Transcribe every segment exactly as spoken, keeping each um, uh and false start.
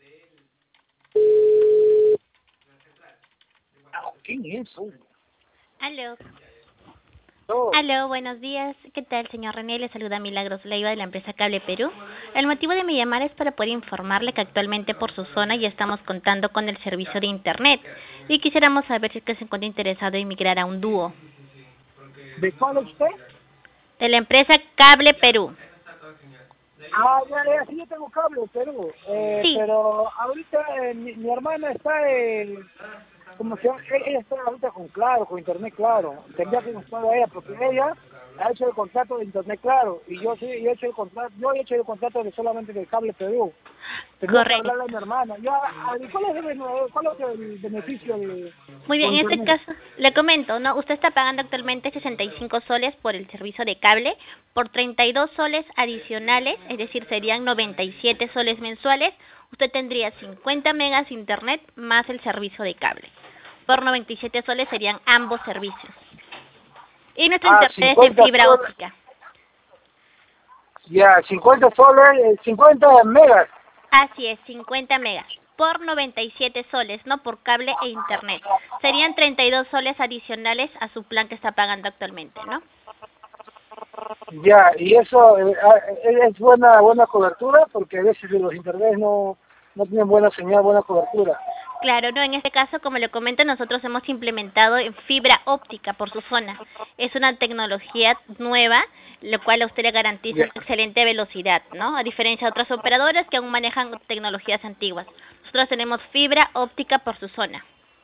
¿Quién es eso? Aló. Oh, Aló, buenos días. ¿Qué tal, señor René? Le saluda Milagros Leiva de la empresa Cable Perú. El motivo de mi llamada es para poder informarle que actualmente por su zona ya estamos contando con el servicio de Internet y quisiéramos saber si es que se encuentra interesado en migrar a un dúo. ¿de cuál es usted? De la empresa Cable Perú. Ah, ya, ya, sí, yo tengo cable, pero, eh, Sí. pero ahorita eh, mi, mi hermana está en, como se llama, ella ella está ahorita con Claro, con Internet Claro. Tendría que buscar a ella, porque ella ha hecho el contrato de Internet Claro, y yo sí, yo he hecho el contrato, yo he hecho el contrato de solamente del cable Perú. Tendría que hablarle a Correcto. mi hermana. Ya, a ver, ¿cuál es el, bene- cuál es el beneficio de Muy bien, con en este Internet? caso, le comento, ¿no? Usted está pagando actualmente sesenta y cinco soles por el servicio de cable, por treinta y dos soles adicionales, es decir, serían noventa y siete soles mensuales, usted tendría cincuenta megas de internet más el servicio de cable. Por noventa y siete soles serían ambos servicios. Y nuestro Ah, internet es en cincuenta fibra soles, óptica. ya, cincuenta soles, eh, cincuenta megas. Así es, cincuenta megas por noventa y siete soles, ¿no? Por cable e internet. Serían treinta y dos soles adicionales a su plan que está pagando actualmente, ¿no? Ya, y eso eh, ah, eh, es buena buena cobertura, porque a veces los internet no, no tienen buena señal, buena cobertura. Claro, no, en este caso, como le comento, nosotros hemos implementado en fibra óptica por su zona. Es una tecnología nueva, lo cual a usted le garantiza Ya, una excelente velocidad, ¿no? A diferencia de otras operadoras que aún manejan tecnologías antiguas. Nosotros tenemos fibra óptica por su zona.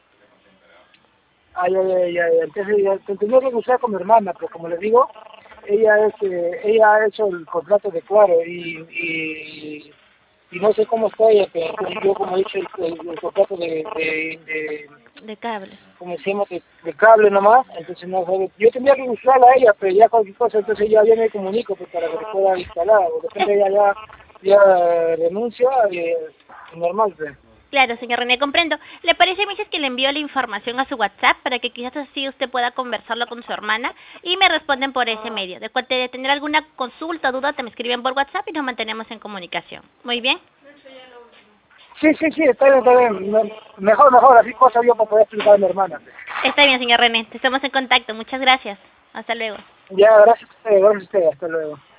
ah, ya, ya, ya, ya. Entonces ya, tendría que buscar con mi hermana, pero como les digo, ella es, eh, ella ha hecho el contrato de Claro y, y, y no sé cómo está ella, pero yo como he hecho el, el- el contrato de, de, de De cable. como decimos, de, de cable nomás, entonces no sabe. Yo tendría que buscarla a ella, pero ya cualquier cosa, entonces ya, ya me comunico pues, para que se pueda instalar, o de repente ella ya, ya renuncia, eh, normal, pues. Claro, señor René, comprendo. ¿Le parece, Mises, que le envío la información a su WhatsApp para que quizás así usted pueda conversarlo con su hermana y me responden por ese medio? De cual de tener alguna consulta o duda, te me escriben por WhatsApp y nos mantenemos en comunicación. Muy bien. Sí, sí, sí, está bien, está bien. Me- Mejor, mejor, así cosa yo para poder explicar a mi hermana. Pues. Está bien, señor René. Estamos en contacto. Muchas gracias. Hasta luego. Ya, gracias a usted, gracias a usted, hasta luego.